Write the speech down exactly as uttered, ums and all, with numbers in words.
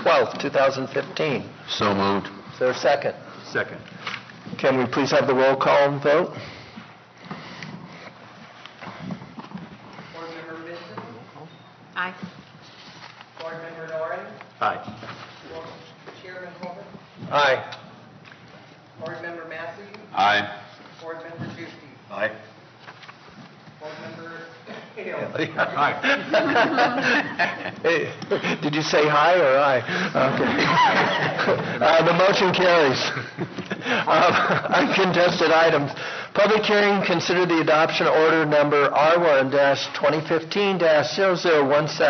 twelfth, two thousand fifteen. So moved. Is there a second? Second. Can we please have the roll call and vote? Board Member Benson? Aye. Board Member Norrie? Aye. Board Chairman Holman? Aye. Board Member Massey? Aye. Board Member Juicy? Aye. Board Member Hale? Hey, did you say hi or aye? Okay. Uh, The motion carries. Um, Uncontested items. Public hearing, consider the adoption order number R one twenty fifteen dash zero zero one seven.